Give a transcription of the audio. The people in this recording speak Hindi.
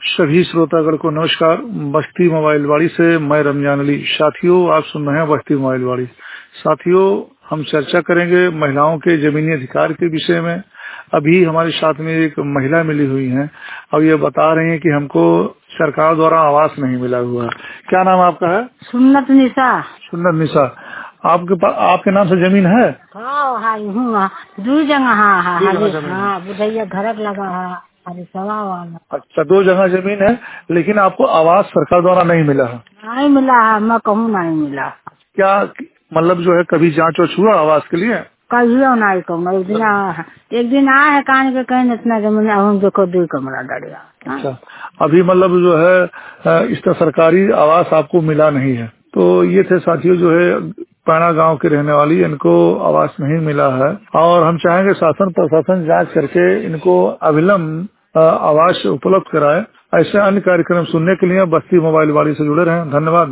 सभी श्रोतागण को नमस्कार। बस्ती मोबाइल वाड़ी से मैं रमजान अली। साथियों, आप सुन रहे हैं बस्ती मोबाइल वाड़ी। साथियों, हम चर्चा करेंगे महिलाओं के जमीनी अधिकार के विषय में। अभी हमारे साथ में एक महिला मिली हुई हैं और ये बता रही हैं कि हमको सरकार द्वारा आवास नहीं मिला हुआ। क्या नाम आपका है? सुन्नत निशा। सुन्नत निशा, आपके पास आपके नाम से जमीन है? हाँ, दो जगह। हाँ, बुढ़ैया घर लगा है। अच्छा, 2 जगह जमीन है, लेकिन आपको आवास सरकार द्वारा नहीं मिला है? नहीं मिला है, मैं कहूँ नहीं मिला। क्या मतलब जो है, कभी जांच वाच हुआ आवास के लिए? कहियो नहीं कहूँ। एक दिन आए है कान के कहीं इतना जमीन हम देखो 2 कमरा डरिया। अच्छा, अभी मतलब जो है इस तरह सरकारी आवास आपको मिला नहीं है। तो ये थे साथियों जो है पैना गांव के रहने वाली, इनको आवास नहीं मिला है और हम चाहेंगे शासन प्रशासन जांच करके इनको अविलंब आवास उपलब्ध कराए। ऐसे अन्य कार्यक्रम सुनने के लिए बस्ती मोबाइल वाड़ी से जुड़े रहें। धन्यवाद।